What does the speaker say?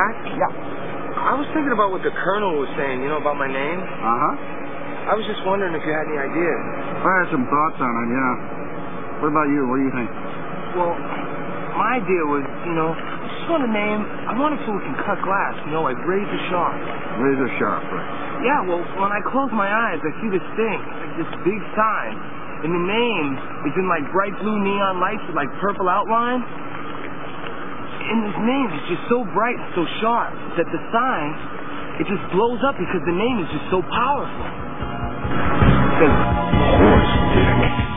Jack? Yeah. I was thinking about what the Colonel was saying, you know, about my name. Uh-huh. I was just wondering if you had any ideas. I had some thoughts on it, yeah. What about you? What do you think? Well, my idea was, you know, I just want a name. I want it so we can cut glass, you know, like razor sharp. Razor sharp, right? Yeah, well, when I close my eyes, I see this thing, like this big sign. And the name is in like bright blue neon lights with like purple outline. And this name is just so bright and so sharp that the sign, it just blows up because the name is just so powerful. It says, Horse Dick.